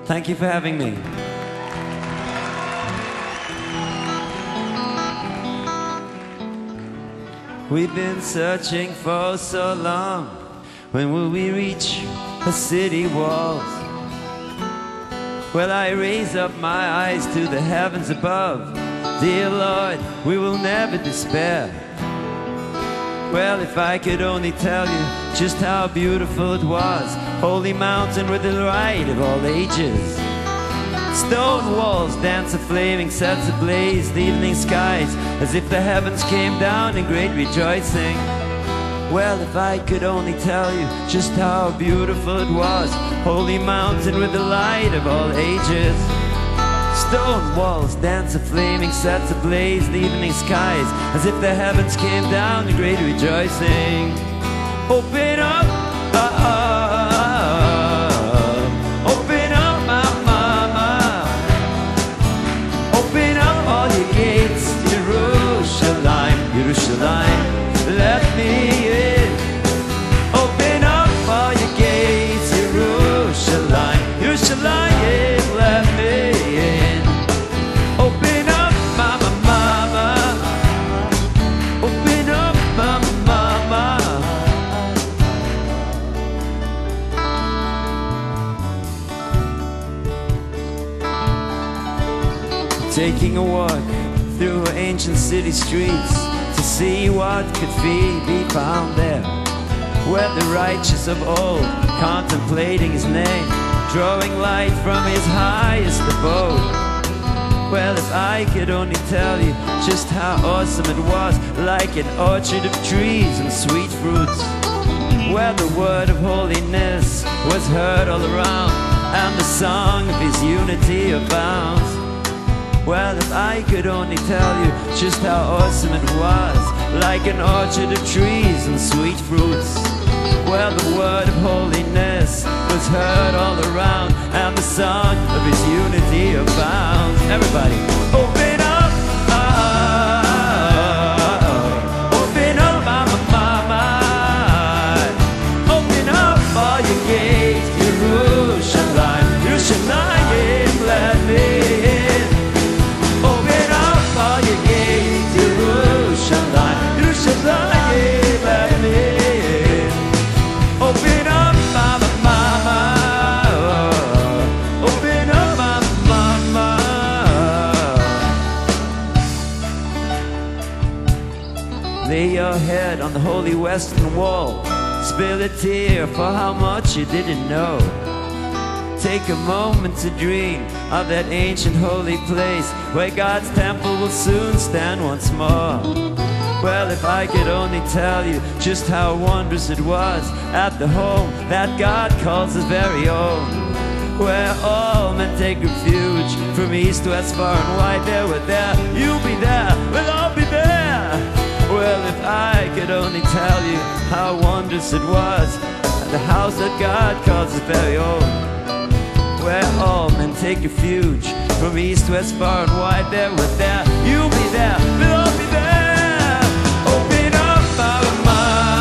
Thank you for having me. We've been searching for so long. When will we reach the city walls? Well, I raise up my eyes to the heavens above. Dear Lord, we will never despair. Well, if I could only tell you just how beautiful it was. Holy mountain with the light of all ages. Stone walls dance a flaming sets ablaze. The evening skies as if the heavens came down in great rejoicing. Well, if I could only tell you just how beautiful it was. Holy mountain with the light of all ages. Stone walls dance a flaming sets ablaze. The evening skies as if the heavens came down in great rejoicing. Open up, open up, mama. Open up all your gates, Jerusalem, Jerusalem. Let me in. Open up all your gates, Jerusalem, Jerusalem. Let me in. Open up, mama, mama. Open up, mama, mama. Taking a walk through ancient city streets to see what could be found there, where the righteous of old contemplating his name, drawing light from his highest abode. Well, if I could only tell you just how awesome it was, like an orchard of trees and sweet fruits, where the word of holiness was heard all around, and the song of his unity abounds. Well, if I could only tell you just how awesome it was, like an orchard of trees and sweet fruits, where the word of holiness was heard all around, and the song of his unity abounds. Everybody, open up, open up, mama, mama. Open up all your gates, Jerusalem, Jerusalem, let me in. Open up all your gates, Jerusalem, Jerusalem, let me in. Open up, mama, mama. Open up, mama, mama. Lay your head on the holy western wall. Spill a tear for how much you didn't know. Take a moment to dream of that ancient holy place where God's temple will soon stand once more. Well, if I could only tell you just how wondrous it was at the home that God calls his very own, where all men take refuge from east, west, far and wide. There, we're there, you'll be there, we'll all be there. Well, if I could only tell you how wondrous it was at the house that God calls his very own, where all men take refuge from east, west, far and wide. There, we're there, you'll be there, we'll all be there. Open up, mama.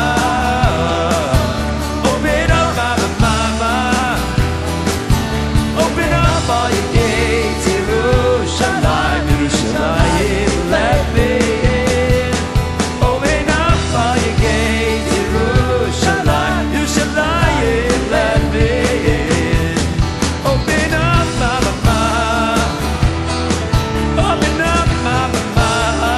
Open up, mama, mama. Open up all your gates, Jerusalem, Jerusalem, let me in. Open up all your gates, Jerusalem, Jerusalem, let me in. Open up, mama, mama. Open up, mama, mama.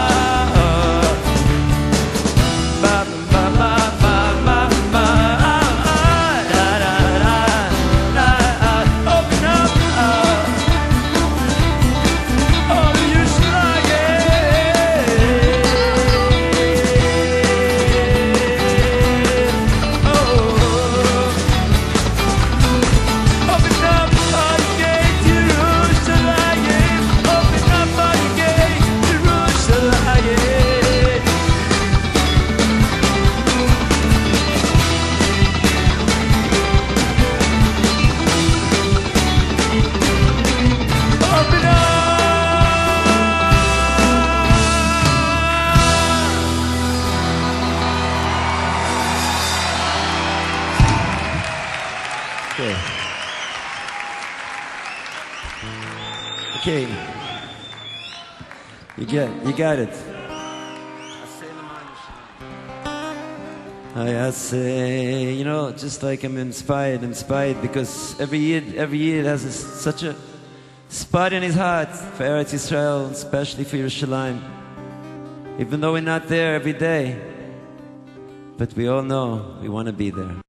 Okay. You got it. I say, you know, just like I'm inspired because every year it has such a spot in his heart for Eretz Yisrael, especially for Yerushalayim. Even though we're not there every day, but we all know we want to be there.